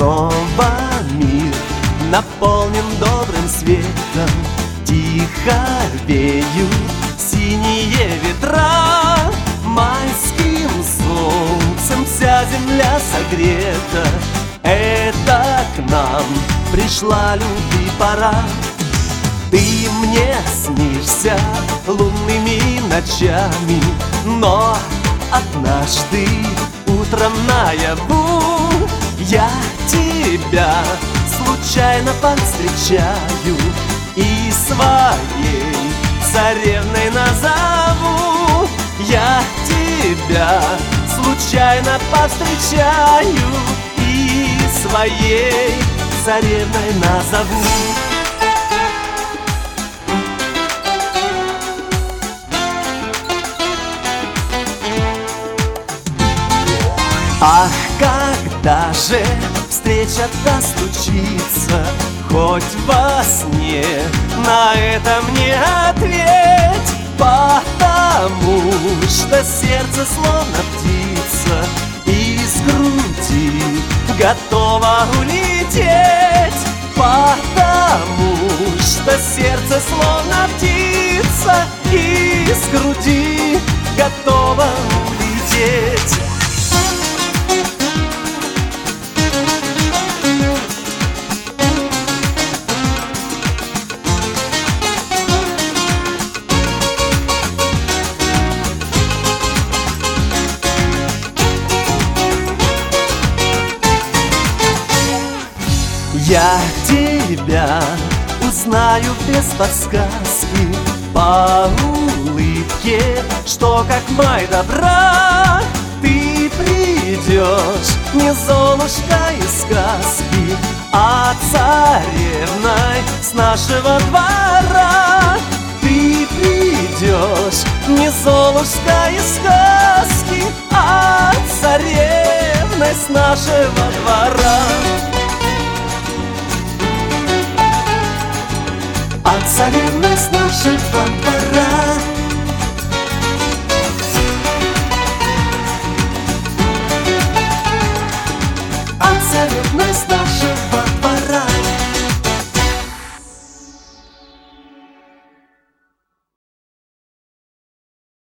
снова мир наполнен добрым светом. Тихо веют синие ветра, майским солнцем вся земля согрета. Это к нам пришла любви пора. Ты мне снишься лунными ночами, но однажды утром наяву я тебя случайно повстречаю и своей царевной назову. Я тебя случайно повстречаю и своей царевной назову. Ах, когда же встреча-то случится, хоть во сне на это мне ответь, потому что сердце словно птица из груди готово улететь, потому что сердце словно птица из груди готово улететь. Я тебя узнаю без подсказки по улыбке, что как май добра. Ты придешь не Золушка из сказки, а царевной с нашего двора. Ты придешь не Золушка из сказки, а царевной с нашего двора. А царевной с нашего двора.